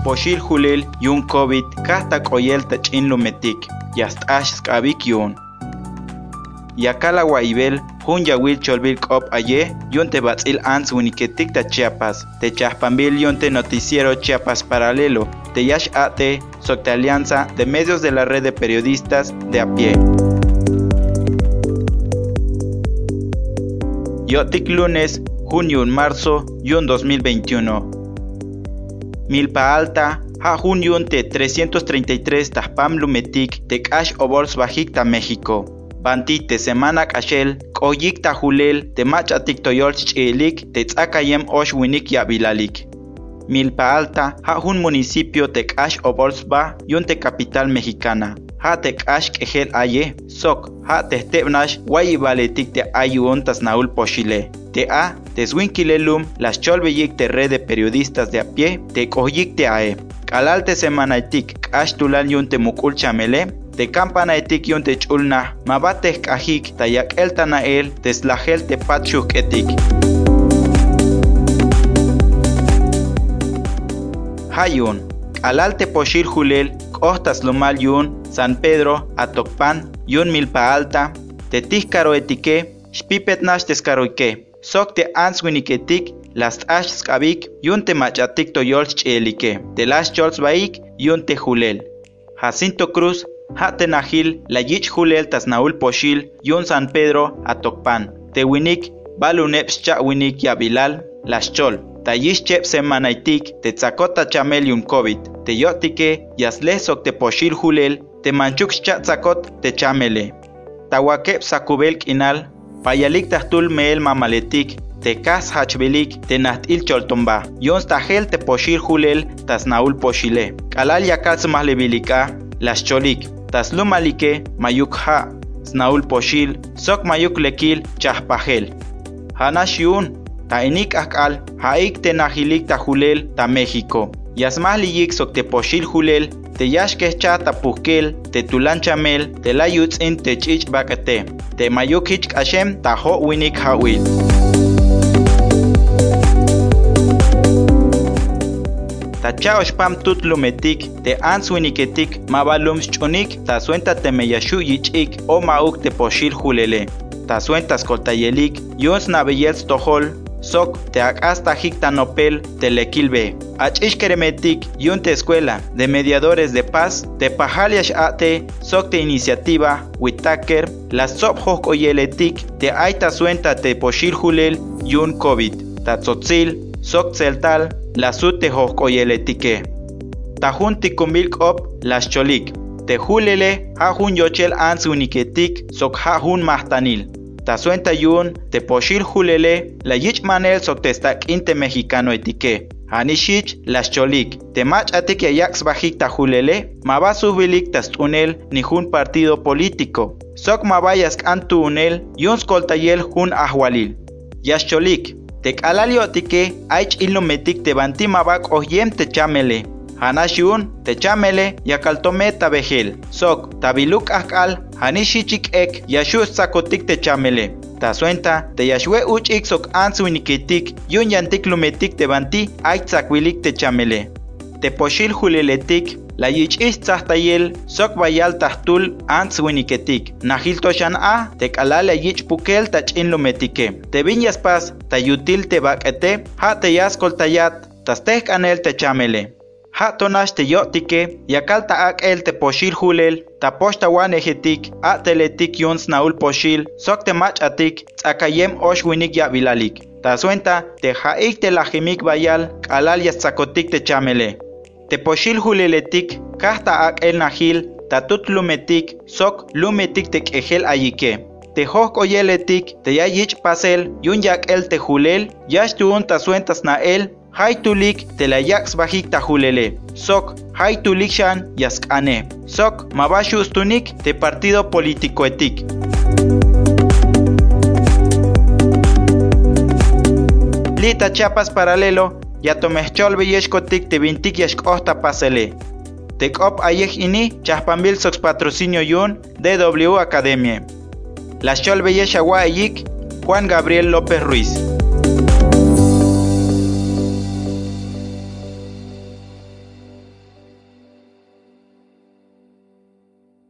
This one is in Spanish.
poshil julil yun COVID kahta koyel tachin lumetik, yastash skabik yun. Yakala waibel, hun yawil cholbil kop aye, yun te batzil ans winiketik ta Chiapas, te chahpambil yun te noticiero Chiapas Paralelo, te yash ate, socte alianza de medios de la red de periodistas de a pie. Yotik lunes, junio marzo, yun 2021. Milpa Alta, ha junio te 333 tahpam lumetik te cash obols bajikta México. Banti te semana kashel, koyik ta julel, te machatik toyol chilik, te tzakayem osh winik yabilalik. Milpa Alta, ha un municipio te cash obolsba, yun te capital mexicana. Ha te cash kejel aye, sok, ha te tebnash, guayibaletik te ayuon tas naul poshile. Te a, te zwinkilelum, las cholbeyik te red de periodistas de a pie, te koyik te ae. Kalal te semanaitik, cash tulal yun te mukul chamele, te campanaitik yun te chulna, mabatek kahik, tayak el tanael, te slahel te patchuk etik. Hayun, alal te poshil julel, kohtas lomal yun, San Pedro, Atocpan, yun Milpa Alta, te tihkaro etike, shpipetnash tescaroike, sok te answiniketik, las ash skabik, yun te machatik toyol chelike, te las chols baik, yun te julel. Jacinto Cruz, Haten Agil, la yich julel tas naul poshil, yun San Pedro, Atocpan, te winik, baluneps cha winik yabilal, las chol. Tayish chep semanaitik, te tzakota chamel yun COVID, te yotike, yaslesok te poshil julel, te manchuk cha tzakot te chamele. Tawakep sakubel kinal, payalik tahtul meel mamaletik, te kas hachbelik, te nahtil choltomba, yons tahel te poshil julel, tas naul poshile. Kalal yakal sumahlebilika, las cholik, tas lumalike, mayuk ha, snaul poshil, sok mayuk lekil, chahpahel. Hanash yun, ta inik akal, haik te nahilik ta julel ta México. Yasmah liyik sok te poshil julel, te yashkehcha ta puhkel, te tulan chamel, te la yutzin te chich bakate, te mayuk hich kashem ta ho winik hawil. Ta chao spam tut lumetik, te ans winiketik, mabalum chunik, ta suenta te meyashu yichik, o mauk te poshil julele. Ta suentas koltayelik, yons nabeyels tohol, sok te hasta nopel te lekilbe. Achish keremetik yun te escuela de mediadores de paz te pajaliash ate sok te iniciativa witaker las sop hok oyeletik te aita suenta te poshil julel yun COVID. Ta tzotzil sok tzeltal la sute hok oyeletike. Ta junti kumilk op las cholik. Te julele ha jun yochel ans uniketik sok ha jun mahtanil. Ta suenta yun, te poshil julele, la yich manel sok te stak inte mexicano etike. Hanishich, las cholik, te mach atik yax bajik ta julele, maba subilik tas tunel ni jun partido político. Sok mabayas antu unel, yun skoltayel jun ahwalil. Yas cholik, te kalalio atike, aich ilumetik te banti mabak ohyem te chamele. Hanashun, te chamele, yakaltome tabehel. Sok, tabiluk akal, hanishichik ek, yashus sakotik te chamele. Ta suenta, te yashwe uchik sok answiniketik, yun yantik lumetik te banti, ait sakwilik te chamele. Te poshil juleletik, la yichis tzahtayel, sok bayal tahtul answiniketik. Nahil toshan a, te kalale yich pukel tachin lumetike. Te vinyas pas, ta yutil te bakete, ha te yaskol tayat, tastek anel te chamele. Ha tonash te yotike, yakal ta ak el te poshil julel, ta poshta wanejetik, a teletik yons naul poshil, sok te mach atik, tzakayem osh winik yabilalik. Ta suenta, te haik te lajimik bayal, kalal yatzakotik te chamele. Te poshil juleletik, kahta ak el nahil, ta tut lumetik, sok lumetik te kejel ayike. Te hok oyeletik, te yayich pasel, yun yak el te julel, yash tuun ta suentas na el, Haitulik te la yaks bajik ta julele. Sok haitulik shan yaskane. Sok mabashu ustunik te partido político etik. Lita Chiapas Paralelo ya tomechol yeshkotik te vintik yeshkohta pasele. Tek op ayek ini chahpambil sox patrocinio yun DW Academia. La cholbe yeshawa ayik Juan Gabriel López Ruiz.